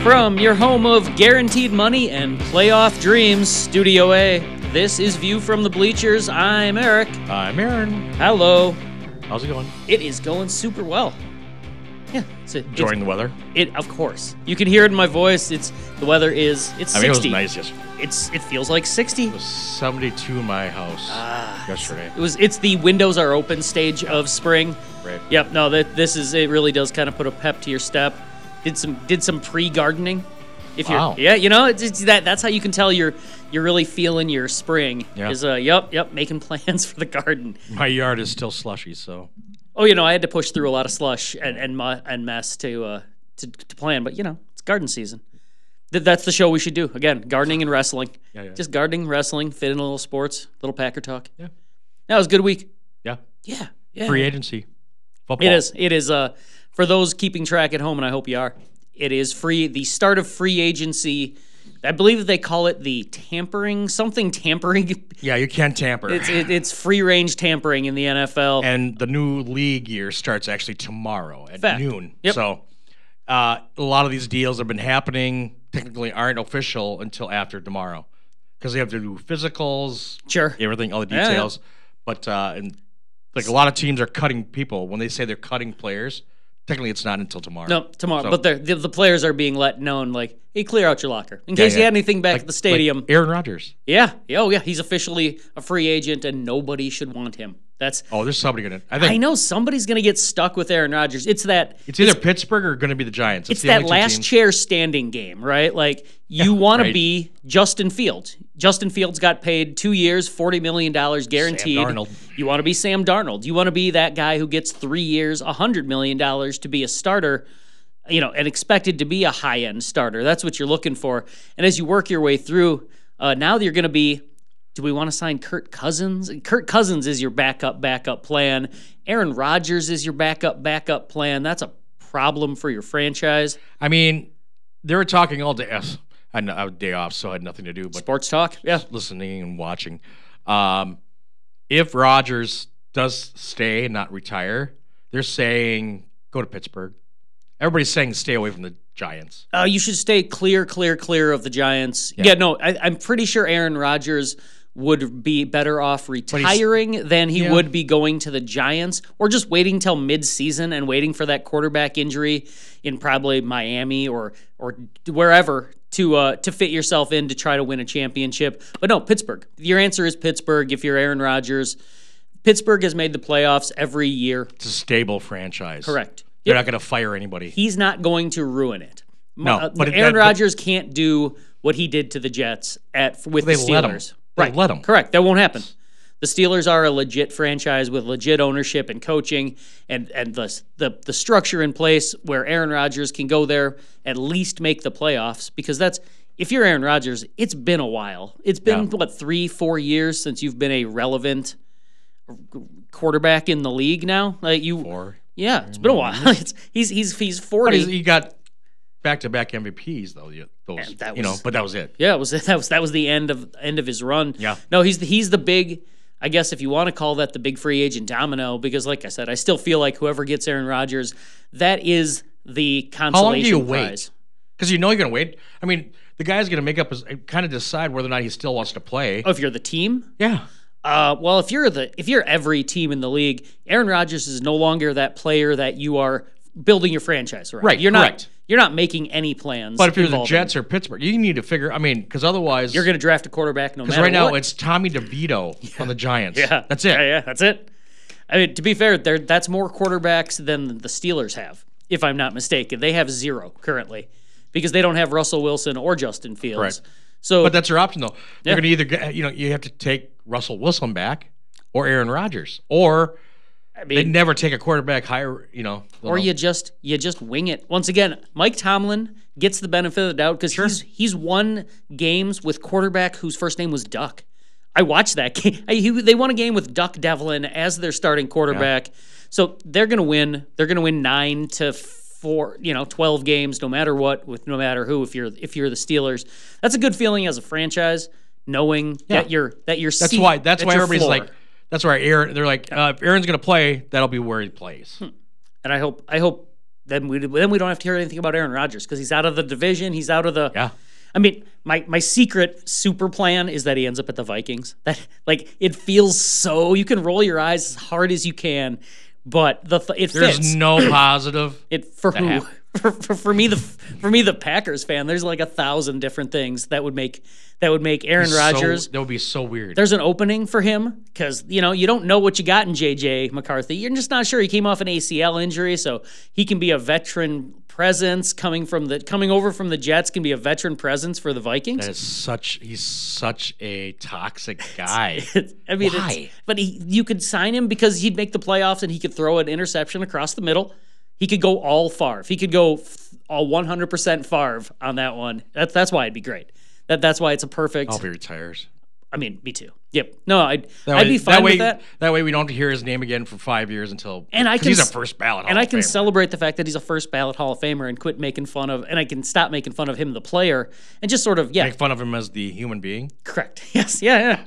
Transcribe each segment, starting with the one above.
From your home of guaranteed money and playoff dreams, Studio A, this is View from the Bleachers. I'm Eric. I'm Aaron. Hello. How's it going? It is going super well. Yeah. Enjoying the weather? Of course. You can hear it in my voice. It's 60. It was nice yesterday. It feels like 60. It was 72 in my house yesterday. It's the windows are open stage of spring. Right. Yep. No, it really does kind of put a pep to your step. Did some pre-gardening. Wow. That's how you can tell you're really feeling your spring. Yeah. Is making plans for the garden. My yard is still slushy, so. Oh, I had to push through a lot of slush and mess to plan, but it's garden season. That's the show we should do. Again, gardening and wrestling. Yeah. Just gardening, wrestling, fit in a little sports, little Packer talk. Yeah. That was a good week. Yeah. Yeah. Free agency. Football. It is. For those keeping track at home, and I hope you are, it is free. The start of free agency. I believe they call it the tampering. Yeah, you can't tamper. It's free range tampering in the NFL. And the new league year starts actually tomorrow at noon. Yep. So a lot of these deals have been happening, technically aren't official until after tomorrow because they have to do physicals, sure, everything, all the details. Yeah. But a lot of teams are cutting people. When they say they're cutting players, technically it's not until tomorrow. No, tomorrow. So, but the players are being let known, like, hey, clear out your locker in case you had anything back at the stadium. Like Aaron Rodgers. Yeah. Oh, yeah. He's officially a free agent, and nobody should want him. There's somebody going to. I know somebody's going to get stuck with Aaron Rodgers. It's either Pittsburgh or going to be the Giants. It's that last chair standing game, right? Like, you want to be Justin Fields. Justin Fields got paid 2 years, $40 million guaranteed. Sam Darnold. You want to be Sam Darnold. You want to be that guy who gets 3 years, $100 million to be a starter, and expected to be a high-end starter. That's what you're looking for. And as you work your way through, now you're going to be, do we want to sign Kirk Cousins? Kirk Cousins is your backup plan. Aaron Rodgers is your backup plan. That's a problem for your franchise. I mean, they were talking all day. I had a day off, so I had nothing to do. But sports talk? Yeah. Listening and watching. If Rodgers does stay and not retire, they're saying go to Pittsburgh. Everybody's saying stay away from the Giants. You should stay clear of the Giants. Yeah, no, I'm pretty sure Aaron Rodgers would be better off retiring than he would be going to the Giants or just waiting till mid-season and waiting for that quarterback injury in probably Miami or wherever to fit yourself in to try to win a championship. But no, Pittsburgh. Your answer is Pittsburgh if you're Aaron Rodgers. Pittsburgh has made the playoffs every year. It's a stable franchise. Correct. They're not going to fire anybody. He's not going to ruin it. No, but Aaron Rodgers can't do what he did to the Jets with the Steelers. Right. Let him. Correct. That won't happen. The Steelers are a legit franchise with legit ownership and coaching and the structure in place where Aaron Rodgers can go there, at least make the playoffs, because if you're Aaron Rodgers, it's been a while. It's been, 3-4 years since you've been a relevant quarterback in the league now? 4. Yeah, it's been a while. He's 40. But he got back-to-back MVPs though. But that was it. Yeah, that was the end of his run. Yeah. No, he's the big. I guess if you want to call that the big free agent domino, because like I said, I still feel like whoever gets Aaron Rodgers, that is the consolation prize. How long do you wait? Because you're going to wait. I mean, the guy's going to make up kind of decide whether or not he still wants to play. Oh, if you're the team? Yeah. Well, if you're every team in the league, Aaron Rodgers is no longer that player that you are building your franchise around. Right. You're not making any plans. But if you're the Jets or Pittsburgh, you need to figure. I mean, because otherwise you're going to draft a quarterback no matter what. Because right now it's Tommy DeVito on the Giants. Yeah, that's it. Yeah, that's it. I mean, to be fair, that's more quarterbacks than the Steelers have, if I'm not mistaken. They have 0 currently because they don't have Russell Wilson or Justin Fields. Right. So, but that's your option though. They're going to either you have to take Russell Wilson back or Aaron Rodgers, or they never take a quarterback higher. Or you just wing it. Once again, Mike Tomlin gets the benefit of the doubt because he's won games with quarterback whose first name was Duck. I watched that game. They won a game with Duck Devlin as their starting quarterback. Yeah. So they're going to win. They're going to win 9-4, 12 games, no matter what, with no matter who. If you're the Steelers, that's a good feeling as a franchise, knowing that you're that's why everybody's floor. Like. That's why Aaron. They're like, if Aaron's going to play, that'll be where he plays. And I hope then we don't have to hear anything about Aaron Rodgers because he's out of the division. He's out of the. Yeah. I mean, my secret super plan is that he ends up at the Vikings. That it feels so. You can roll your eyes as hard as you can, but it There's fits. no positive. For who? For me, the Packers fan. There's like 1,000 different things that would make Aaron Rodgers. That would be so weird. There's an opening for him because you don't know what you got in JJ McCarthy. You're just not sure. He came off an ACL injury, so he can be a veteran presence coming over from the Jets. Can be a veteran presence for the Vikings. He's such a toxic guy. Why? But you could sign him because he'd make the playoffs and he could throw an interception across the middle. He could go all Favre. He could go all 100% Favre on that one. That's why it'd be great. That's why it's a perfect. I hope he retires. I mean, me too. Yep. No, I'd be fine with that. That way we don't have to hear his name again for 5 years until. And he's a first ballot Hall of Famer. And I can celebrate the fact that he's a first ballot Hall of Famer and quit making fun of, and I can stop making fun of him, the player, and just sort of, make fun of him as the human being. Correct. Yes. Yeah.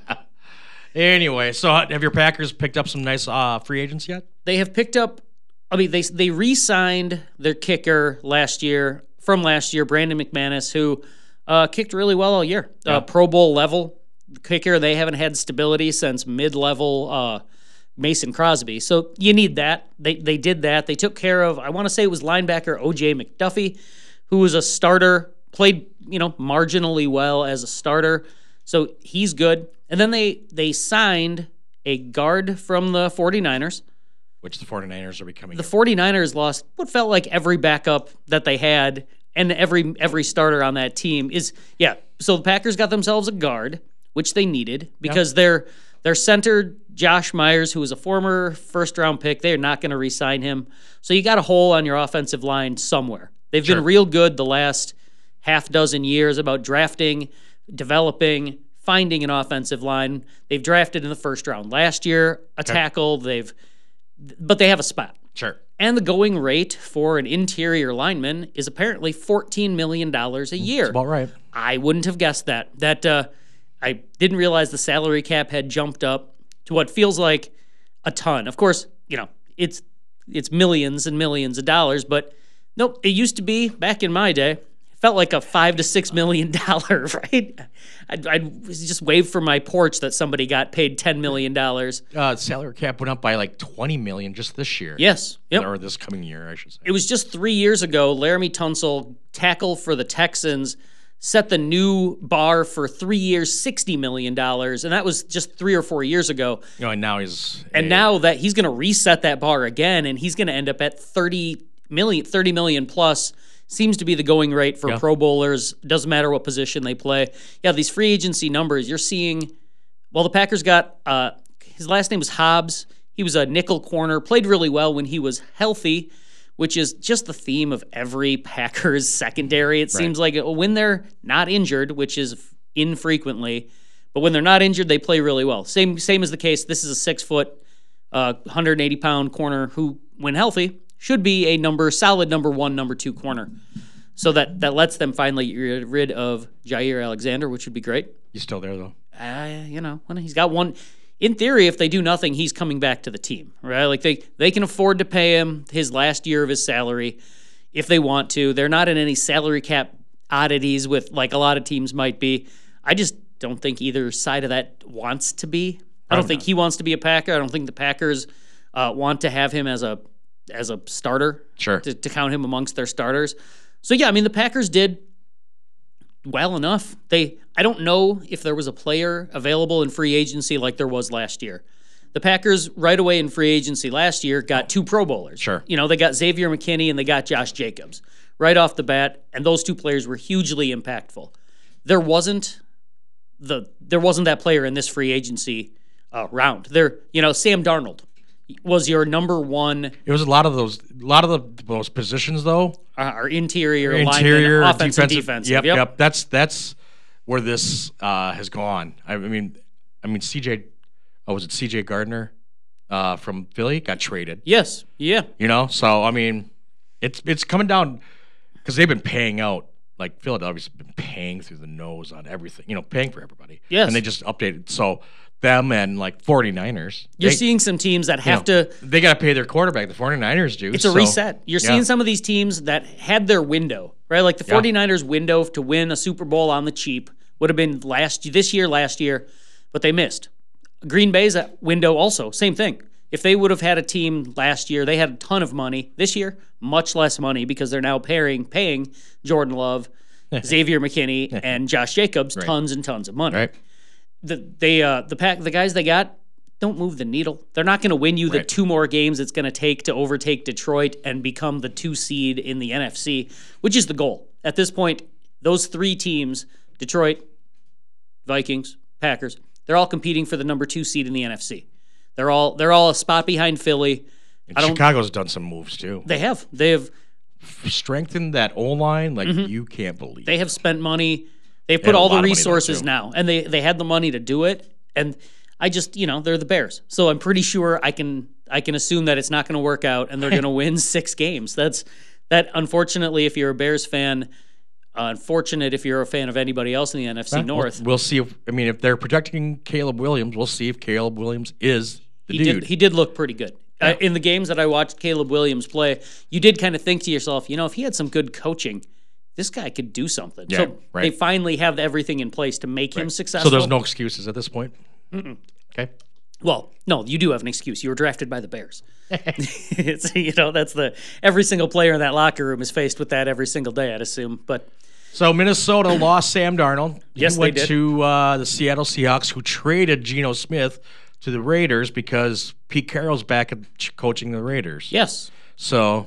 Anyway, so have your Packers picked up some nice free agents yet? They have picked up. I mean, they re-signed their kicker from last year, Brandon McManus, who kicked really well all year. Yeah. Pro Bowl level kicker. They haven't had stability since mid-level Mason Crosby. So you need that. They did that. They took care of, I want to say it was linebacker O.J. McDuffie, who was a starter, played marginally well as a starter. So he's good. And then they signed a guard from the 49ers. Which the 49ers are becoming. The 49ers lost what felt like every backup that they had, and every starter on that team is. So the Packers got themselves a guard, which they needed because their center, Josh Myers, who was a former first-round pick, they're not going to re-sign him. So you got a hole on your offensive line somewhere. They've been real good the last half dozen years about drafting, developing, finding an offensive line. They've drafted in the first round last year a tackle. But they have a spot. Sure. And the going rate for an interior lineman is apparently $14 million a year. That's about right. I wouldn't have guessed that. I didn't realize the salary cap had jumped up to what feels like a ton. Of course, it's millions and millions of dollars, but nope, it used to be back in my day. Felt like a $5 to $6 million, right? I'd just wave from my porch that somebody got paid $10 million. Salary cap went up by like $20 million just this year. Yes. Yep. Or this coming year, I should say. It was just 3 years ago, Laramie Tunsil, tackle for the Texans, set the new bar for 3 years, $60 million. And that was just 3 or 4 years ago. And now now that he's going to reset that bar again, and he's going to end up at $30 million plus. Seems to be the going rate for Pro Bowlers. Doesn't matter what position they play. Yeah, these free agency numbers, you're seeing, the Packers got, his last name was Hobbs. He was a nickel corner, played really well when he was healthy, which is just the theme of every Packers secondary. It seems like when they're not injured, which is infrequently, but when they're not injured, they play really well. Same as the case. This is a 6 foot, 180-pound corner who, when healthy, should be a solid number 1, number 2 corner. So that lets them finally get rid of Jair Alexander, which would be great. He's still there, though. He's got one. In theory, if they do nothing, he's coming back to the team, right? Like they can afford to pay him his last year of his salary if they want to. They're not in any salary cap oddities with like a lot of teams might be. I just don't think either side of that wants to be. I don't think he wants to be a Packer. I don't think the Packers want to have him as a starter, to count him amongst their starters. So, the Packers did well enough. I don't know if there was a player available in free agency like there was last year. The Packers, right away in free agency last year, got 2 Pro Bowlers. Sure. They got Xavier McKinney and they got Josh Jacobs right off the bat, and those 2 players were hugely impactful. There wasn't that player in this free agency round. Sam Darnold was your number 1. It was a lot of those positions though. Our interior linemen, offense and defensive. Yep. That's where this has gone. I mean, CJ. Oh, was it CJ Gardner from Philly got traded? Yes. Yeah. So it's coming down because they've been paying out. Like Philadelphia's been paying through the nose on everything. Paying for everybody. Yes. And they just updated. So them and like 49ers. You're seeing some teams that have to. They got to pay their quarterback. The 49ers do. It's a reset. You're seeing some of these teams that had their window, right? Like the 49ers window to win a Super Bowl on the cheap would have been last year, but they missed. Green Bay's window also, same thing. If they would have had a team last year, they had a ton of money. This year, much less money because they're now paying Jordan Love, Xavier McKinney, and Josh Jacobs tons and tons of money. Right. The guys they got don't move the needle. They're not going to win you the 2 more games it's going to take to overtake Detroit and become the 2 seed in the NFC, which is the goal. At this point, those 3 teams, Detroit, Vikings, Packers, they're all competing for the number 2 seed in the NFC. They're all a spot behind Philly. And Chicago's done some moves too. They have strengthened that O-line like you can't believe. They have spent money. They've put all the resources now, and they had the money to do it. And I just, they're the Bears, so I'm pretty sure I can assume that it's not going to work out, and they're going to win 6 games. That. Unfortunately, if you're a Bears fan, unfortunate if you're a fan of anybody else in the NFC North. We'll see if they're projecting Caleb Williams, we'll see if Caleb Williams is the dude. He did look pretty good. Yeah. In the games that I watched Caleb Williams play, you did kind of think to yourself, if he had some good coaching, this guy could do something. Yeah, so they finally have everything in place to make him successful. So there's no excuses at this point? Okay. Well, no, you do have an excuse. You were drafted by the Bears. That's every single player in that locker room is faced with that every single day, I'd assume. But so Minnesota lost Sam Darnold. Yes, he went they did. to the Seattle Seahawks, who traded Geno Smith to the Raiders because Pete Carroll's back at coaching the Raiders. Yes. So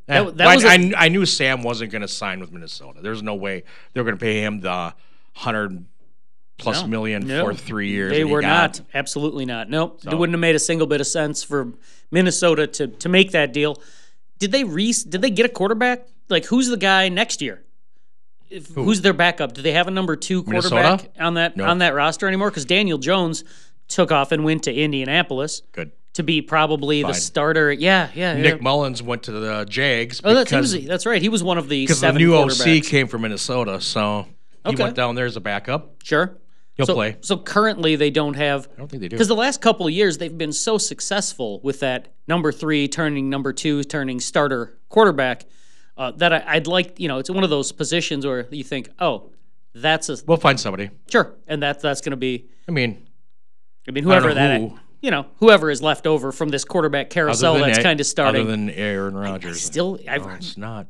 I knew Sam wasn't going to sign with Minnesota. There's no way they were going to pay him the $100+ million for 3 years. They were not. Absolutely not. Nope. It wouldn't have made a single bit of sense for Minnesota to make that deal. Did they get a quarterback? Like, who's the guy next year? Who's their backup? Do they have a number 2 quarterback on that roster anymore? Because Daniel Jones took off and went to Indianapolis. Good. To be probably the starter. Yeah. Nick Mullins went to the Jags. Oh, that's right. He was one of the 7 because the new OC came from Minnesota, so he went down there as a backup. Sure. He'll play. So currently they don't have. I don't think they do. Because the last couple of years they've been so successful with that number 3 turning number 2 turning starter quarterback that I'd like. It's one of those positions where you think, oh, we'll find somebody. Sure, and that's going to be. I mean, whoever whoever is left over from this quarterback carousel that's kind of starting. Other than Aaron Rodgers. It's not.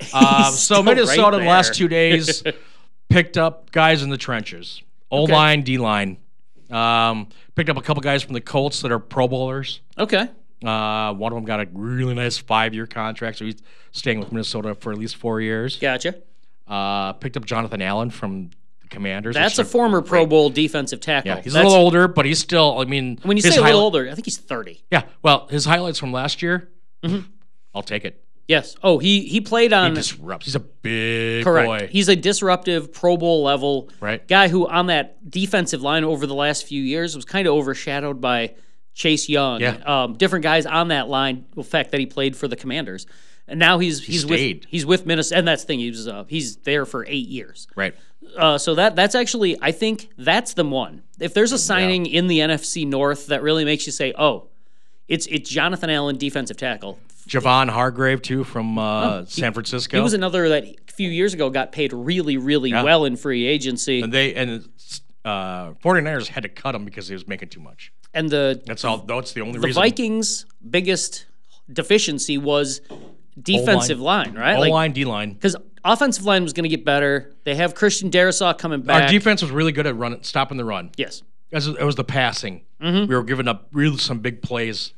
So Minnesota the last 2 days picked up guys in the trenches. O-line, D-line. Picked up a couple guys from the Colts that are Pro Bowlers. Okay. One of them got a really nice 5-year contract, so he's staying with Minnesota for at least 4 years. Gotcha. Picked up Jonathan Allen from the Commanders. That's a former Pro Bowl defensive tackle. Yeah, he's a little older, but he's still, when you say a little older, I think he's 30. Yeah, well, his highlights from last year, I'll take it. Yes. Oh, he played on. He disrupts. He's a big boy. Correct. He's a disruptive Pro Bowl level guy who on that defensive line over the last few years was kind of overshadowed by Chase Young. Yeah. Different guys on that line. The fact that he played for the Commanders, and now he's with Minnesota. And that's the thing. He's there for 8 years. Right. So that's actually, I think that's the one. If there's a signing in the NFC North that really makes you say, oh, it's Jonathan Allen, defensive tackle. Javon Hargrave, too, from San Francisco. He was another that a few years ago got paid really, really well in free agency. And 49ers had to cut him because he was making too much. And that's the only reason. The Vikings' biggest deficiency was defensive line, right? O-line, D-line. Because offensive line was going to get better. They have Christian Darrisaw coming back. Our defense was really good at stopping the run. Yes. It was the passing. We were giving up really some big plays,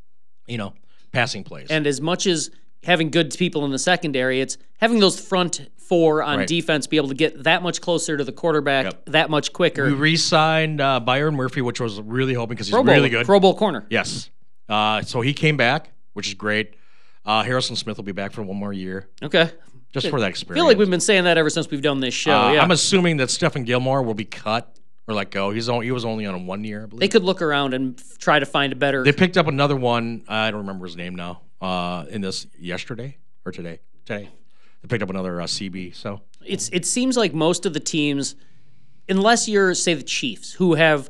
passing plays. And as much as having good people in the secondary, it's having those front 4 on defense be able to get that much closer to the quarterback that much quicker. We re-signed Byron Murphy, which was really hoping because he's really good. Pro Bowl corner. Yes. So he came back, which is great. Harrison Smith will be back for 1 more year. Okay. Just for that I experience. feel like we've been saying that ever since we've done this show. I'm assuming that Stephen Gilmore will be cut or let go. He was only on a 1 year, I believe. They could look around and try to find a better. They picked up another one. I don't remember his name now. In this yesterday or today. They picked up another CB. So it seems like most of the teams, unless you're say the Chiefs, who have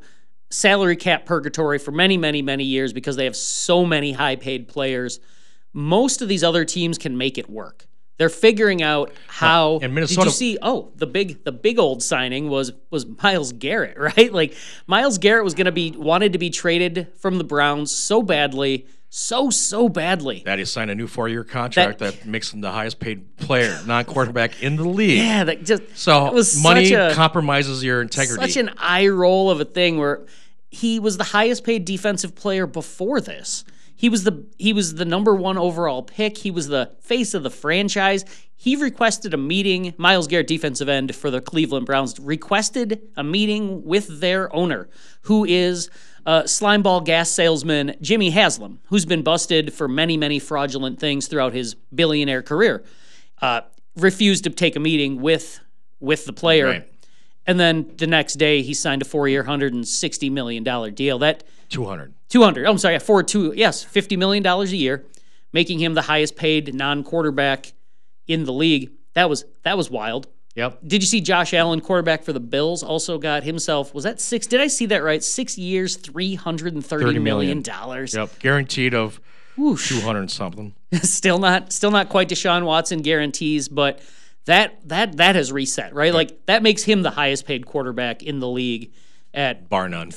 salary cap purgatory for many, many, many years because they have so many high-paid players. Most of these other teams can make it work. They're figuring out how. And Minnesota, did you see? Oh, the big old signing was Myles Garrett, right? Like Myles Garrett was wanted to be traded from the Browns so badly, so badly that he signed a new 4-year contract that makes him the highest paid player, non-quarterback in the league. Yeah, that was money compromises your integrity. Such an eye roll of a thing where he was the highest paid defensive player before this. He was the number 1 overall pick. He was the face of the franchise. He requested a meeting. Myles Garrett, defensive end for the Cleveland Browns, requested a meeting with their owner, who is slimeball gas salesman Jimmy Haslam, who's been busted for many, many fraudulent things throughout his billionaire career. Refused to take a meeting with the player. Right. And then the next day, he signed a 4-year, $160 million deal. That 200. I'm sorry, $50 million a year, making him the highest paid non-quarterback in the league. That was wild. Yep. Did you see Josh Allen, quarterback for the Bills, also got himself, was that 6? Did I see that right? 6 years, $330 million. Yep. Guaranteed of 200 something. Still not quite Deshaun Watson guarantees, but that has reset, right? Like that makes him the highest paid quarterback in the league at bar none.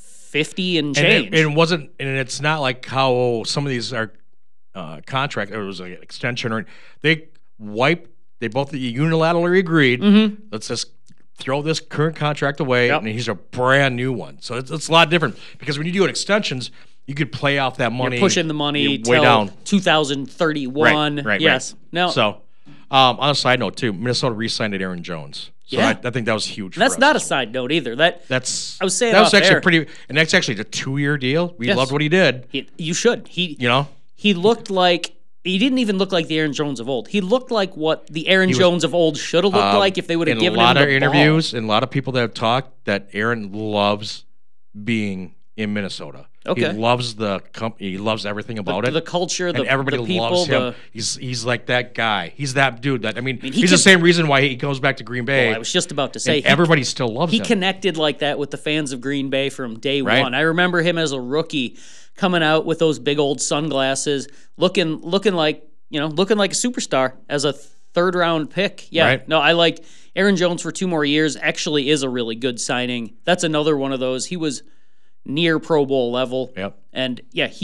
50 and change. And it's not like how some of these are contract, or it was like an extension, or they both unilaterally agreed, let's just throw this current contract away, and he's a brand new one. So it's a lot different, because when you do extensions, you could play off that money. You're pushing the money way down. 2031. Right. Yes. No. So on a side note too, Minnesota re-signed Aaron Jones. So I think that was huge. That's not a side note either. I was saying that was actually there. pretty, and that's actually a 2-year deal. We loved what he did. You should. He looked like, he didn't even look like the Aaron Jones of old. He looked like what the Aaron Jones of old should have looked like if they would have given him the ball. In a lot of interviews and a lot of people that have talked, that Aaron loves being in Minnesota. Okay. He loves the company. He loves everything about it. The culture, and everybody the people, loves him. He's like that guy. He's that dude. He's the same reason why he goes back to Green Bay. Well, I was just about to say, everybody still loves him. He connected like that with the fans of Green Bay from day one. I remember him as a rookie coming out with those big old sunglasses, looking like a superstar as a 3rd-round pick. Yeah. Right. No, I like Aaron Jones for 2 more years. Actually, is a really good signing. That's another one of those. He was near Pro Bowl level. Yep. And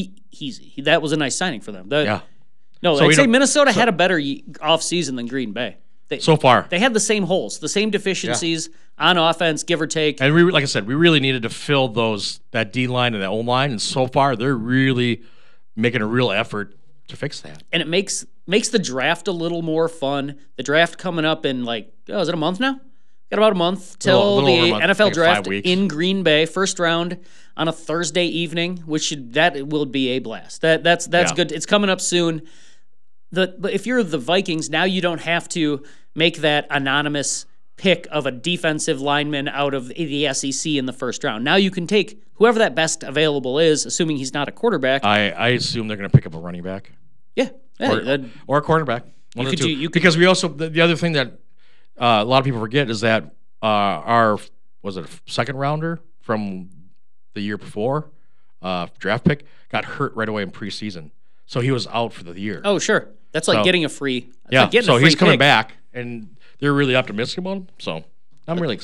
that was a nice signing for them. No, so I'd say Minnesota had a better offseason than Green Bay. So far. They had the same holes, the same deficiencies on offense, give or take. And like I said, we really needed to fill that D line and that O line, and so far they're really making a real effort to fix that. And it makes the draft a little more fun. The draft coming up in is it a month now? Got about a month till the NFL draft in Green Bay, first round on a Thursday evening, that will be a blast. That's good. It's coming up soon. But if you're the Vikings, now you don't have to make that anonymous pick of a defensive lineman out of the SEC in the first round. Now you can take whoever that best available is, assuming he's not a quarterback. I assume they're going to pick up a running back. Yeah. Or a quarterback. Because we also, the other thing that a lot of people forget is that our second rounder from the year before, draft pick, got hurt right away in preseason. So he was out for the year. Oh, sure. That's like getting a free. Yeah. So he's coming back, and they're really optimistic about him. So I'm really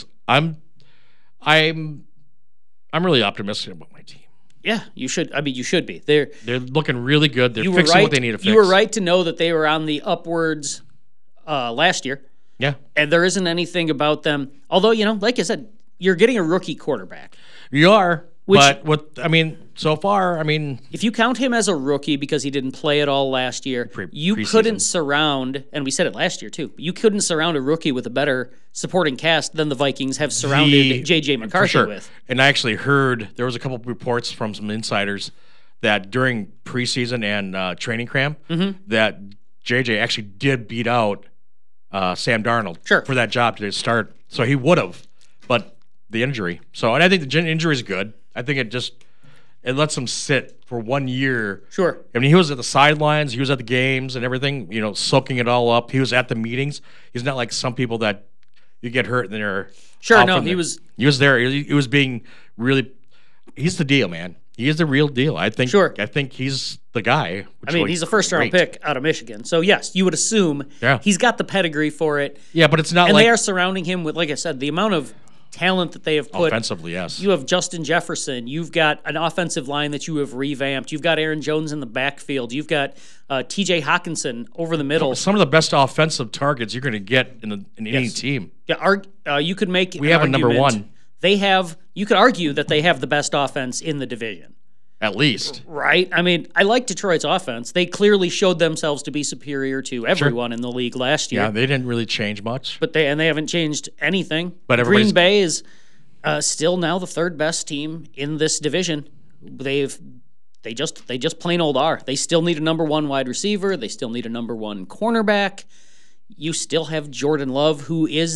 optimistic about my team. Yeah, you should. I mean, you should be. They're looking really good. They're fixing what they need to fix. You were right to know that they were on the upwards last year. Yeah. And there isn't anything about them. Although, like I said, you're getting a rookie quarterback. You are. So far, if you count him as a rookie because he didn't play at all last year, you couldn't surround, and we said it last year too, you couldn't surround a rookie with a better supporting cast than the Vikings have surrounded J.J. McCarthy with. And I actually heard, there was a couple of reports from some insiders that during preseason and training camp, that J.J. actually did beat out Sam Darnold for that job to start. So he would have, but the injury. And I think the injury is good. I think it lets him sit for 1 year. Sure. I mean, he was at the sidelines, he was at the games and everything, soaking it all up. He was at the meetings. He's not like some people that you get hurt and they're sure. No, he was there. He was being really He's the deal, man. He is the real deal. I think. Sure. I think he's the guy. I mean, he's a first-round pick out of Michigan. So, yes, you would assume he's got the pedigree for it. Yeah, but it's not and like... they are surrounding him with, like I said, the amount of talent that they have put. Offensively, yes. You have Justin Jefferson. You've got an offensive line that you have revamped. You've got Aaron Jones in the backfield. You've got T.J. Hawkinson over the middle. Some of the best offensive targets you're going to get in any team. Yeah, you could make We have a number one. You could argue that they have the best offense in the division. At least. Right? I mean, I like Detroit's offense. They clearly showed themselves to be superior to everyone in the league last year. Yeah, they didn't really change much. But they haven't changed anything. But Green Bay is still now the third best team in this division. They just plain old are. They still need a number one wide receiver. They still need a number one cornerback. You still have Jordan Love, who is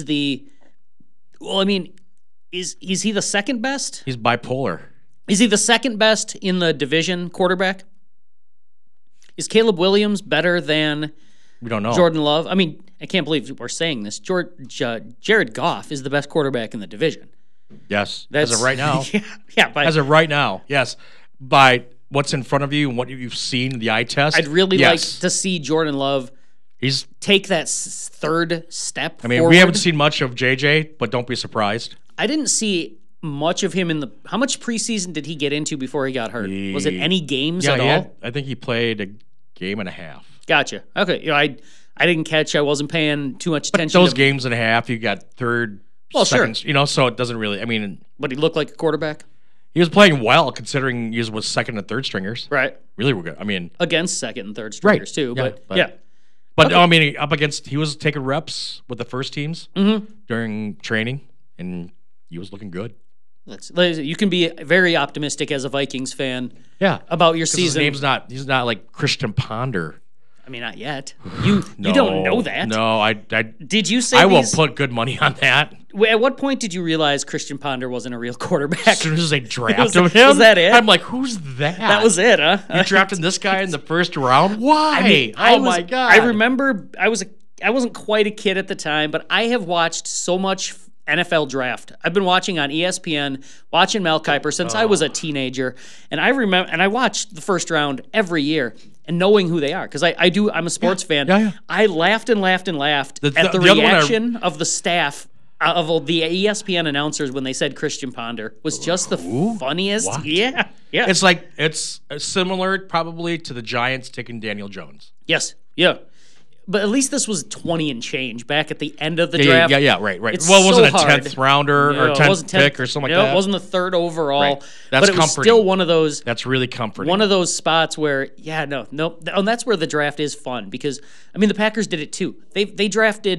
is he the second best? He's bipolar. Is he the second best in the division quarterback? Is Caleb Williams better than we don't know. Jordan Love? I mean, I can't believe we're saying this. Jared Goff is the best quarterback in the division. Yes, as of right now. As of right now, yes. By what's in front of you and what you've seen, the eye test. I'd really like to see Jordan Love take that third step forward. We haven't seen much of JJ, but don't be surprised. I didn't see much of him how much preseason did he get into before he got hurt? Was it any games at all? I think he played a game and a half. Gotcha. Okay. I didn't catch. I wasn't paying too much attention. Those games and a half, you got third, second, sure. So it doesn't really, But he looked like a quarterback? He was playing well considering he was second and third stringers. Right. Really were good. Against second and third stringers too. But okay. Up against, he was taking reps with the first teams during training, and he was looking good. You can be very optimistic as a Vikings fan. Yeah. About your season. He's not like Christian Ponder. I mean, not yet. You don't know that. No, did you say I won't put good money on that. At what point did you realize Christian Ponder wasn't a real quarterback? As soon as they drafted him. Was that it? I'm like, who's that? That was it, huh? You drafted this guy in the first round? Why? My God. I remember I wasn't quite a kid at the time, but I have watched so much NFL draft. I've been watching on ESPN, watching Mel Kiper since I was a teenager, and I watched the first round every year and knowing who they are because I'm a sports fan. Yeah. I laughed and laughed and laughed at the reaction of the staff of the ESPN announcers when they said Christian Ponder was just the funniest. What? Yeah. It's similar probably to the Giants taking Daniel Jones. Yes. Yeah. But at least this was 20 and change back at the end of the draft. Yeah, right. It's well, it wasn't so a 10th rounder or 10th pick or something like that. It wasn't the third overall. Right. That's but it was still one of those. That's really comforting. One of those spots where, and that's where the draft is fun because, the Packers did it too. They drafted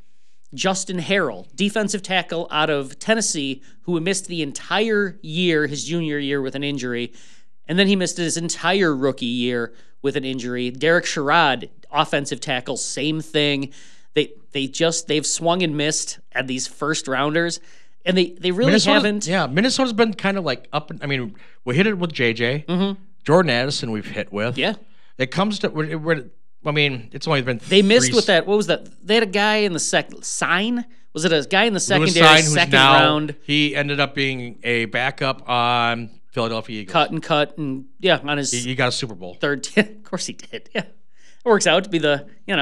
Justin Harrell, defensive tackle out of Tennessee, who missed the entire year, his junior year, with an injury. And then he missed his entire rookie year with an injury. Derek Sherrod, offensive tackle, same thing. They've swung and missed at these first rounders, and they really haven't. Yeah, Minnesota's been kind of like up. We hit it with JJ, Jordan Addison. We've hit with. Yeah, it comes to. It's only been. They missed with that. What was that? They had a guy in the Sign. Was it a guy in the secondary second round? He ended up being a backup on Philadelphia Eagles. Cut, and on his. He got a Super Bowl. Third, of course he did. Yeah, it works out to be the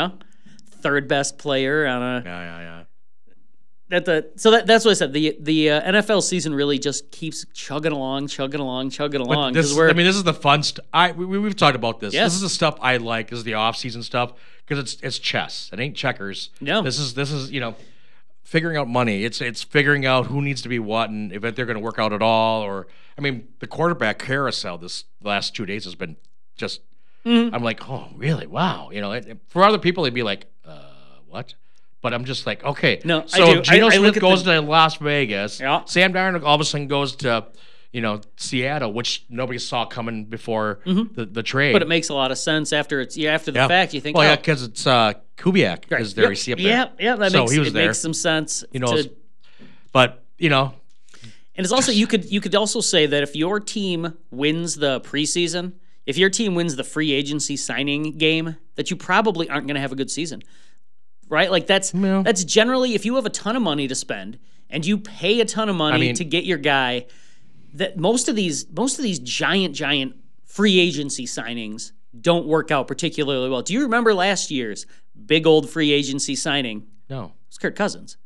third best player on a. Yeah. That's what I said. The NFL season really just keeps chugging along. This is the fun stuff. We've talked about this. Yes. This is the stuff I like. This is the off-season stuff because it's chess. It ain't checkers. No. This is figuring out money. It's figuring out who needs to be what and if they're going to work out at all. Or the quarterback carousel this last 2 days has been just. I'm like, oh really? Wow. For other people they'd be like, what? But I'm just like, okay. No, so I do. Geno Smith goes to Las Vegas. Yeah. Sam Darnold all of a sudden goes to, Seattle, which nobody saw coming before the trade. But it makes a lot of sense after the fact. You think, because it's Kubiak is there. You see up there. Yeah. Makes some sense. But and it's also you could also say that if your team wins the preseason, if your team wins the free agency signing game, that you probably aren't going to have a good season. Right? Like that's generally if you have a ton of money to spend and you pay a ton of money to get your guy, that most of these giant free agency signings don't work out particularly well. Do you remember last year's big old free agency signing? No. It's Kirk Cousins.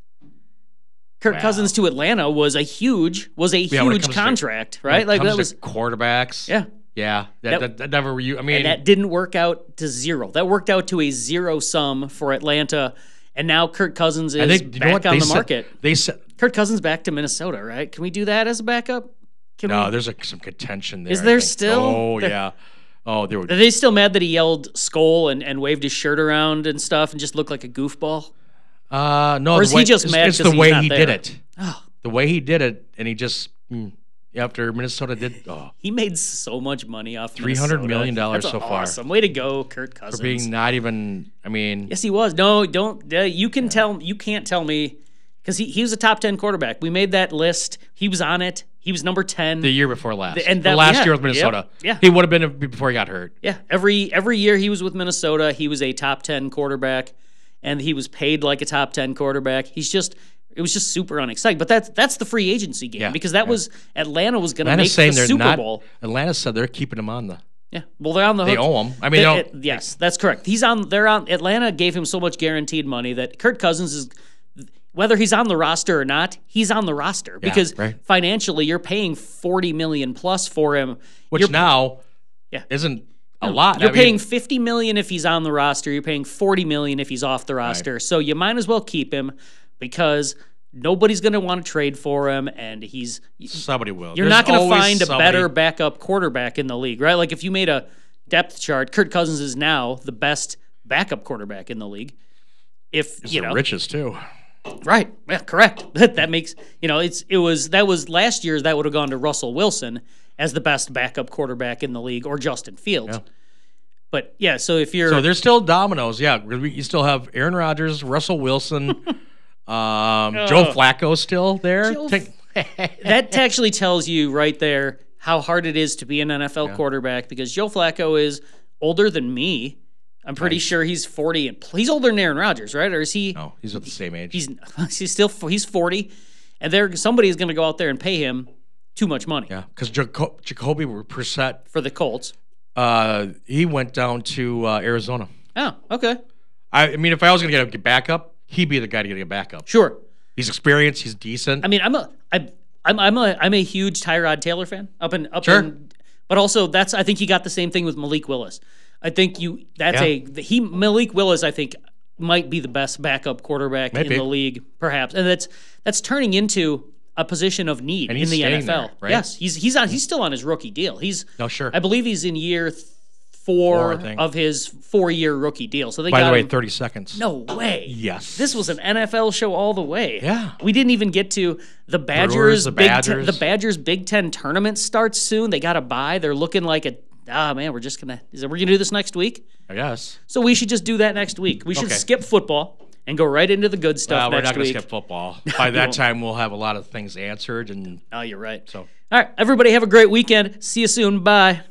Kirk Cousins to Atlanta was a huge contract, right? Like that was quarterbacks. Yeah. Yeah. That never I mean, and that didn't work out to zero. That worked out to a zero sum for Atlanta. And now Kirk Cousins is back on the market. They said Kirk Cousins back to Minnesota, right? Can we do that as a backup? There's some contention there. Is there still? Oh, yeah. Oh, Are they still mad that he yelled "Skol" and waved his shirt around and stuff and just looked like a goofball? No. Or is he just mad because the way he there? did it. Oh. The way he did it, and he just after Minnesota did. Oh. He made so much money off $300 million so far. Awesome way to go, Kirk Cousins. For being not even. I mean, yes, he was. No, don't. You can't tell me because he was a top 10 quarterback. We made that list. He was on it. He was number 10 the year before last. The last year with Minnesota. Yeah, he would have been before he got hurt. Yeah, every year he was with Minnesota, he was a top 10 quarterback, and he was paid like a top 10 quarterback. It was just super unexciting. But that's the free agency game because was Atlanta was going to make the Super Bowl. Atlanta said they're keeping him on the. Yeah, well, they're on the hook. They owe him. I mean, yes, that's correct. They're on. Atlanta gave him so much guaranteed money that Kirk Cousins is. Whether he's on the roster or not, he's on the roster because financially you're paying $40 million plus for him, which isn't a lot. You're paying $50 million if he's on the roster. You're paying $40 million if he's off the roster. Right. So you might as well keep him because nobody's going to want to trade for him, and somebody will. You're not going to find a better backup quarterback in the league, right? Like if you made a depth chart, Kirk Cousins is now the best backup quarterback in the league. If it's the richest too. Right. Yeah, correct. That makes that was last year's that would have gone to Russell Wilson as the best backup quarterback in the league or Justin Fields. Yeah. But yeah, so there's still dominoes. Yeah, you still have Aaron Rodgers, Russell Wilson, Joe Flacco still there. That actually tells you right there how hard it is to be an NFL quarterback because Joe Flacco is older than me. I'm pretty sure he's 40 and he's older than Aaron Rodgers, right? Or is he? No, he's at the same age. He's 40, and somebody is going to go out there and pay him too much money. Yeah, because Jacoby Brissett for the Colts, he went down to Arizona. Oh, okay. I mean, if I was going to get a backup, he'd be the guy to get a backup. Sure. He's experienced. He's decent. I mean, I'm a huge Tyrod Taylor fan. But also I think you got the same thing with Malik Willis. I think Malik Willis, I think, might be the best backup quarterback in the league, perhaps, and that's turning into a position of need in the NFL. There, right? Yes, he's still on his rookie deal. Sure. I believe he's in year 4 of his 4-year rookie deal. So by the way, 30 seconds. No way. Yes, this was an NFL show all the way. Yeah, we didn't even get to the Badgers. The Badgers Big Ten tournament starts soon. They got a bye. They're looking like man, we're gonna do this next week? I guess. So we should just do that next week. We should skip football and go right into the good stuff next week. We're not going to skip football. By that time, we'll have a lot of things answered. Oh, you're right. So, all right, everybody have a great weekend. See you soon. Bye.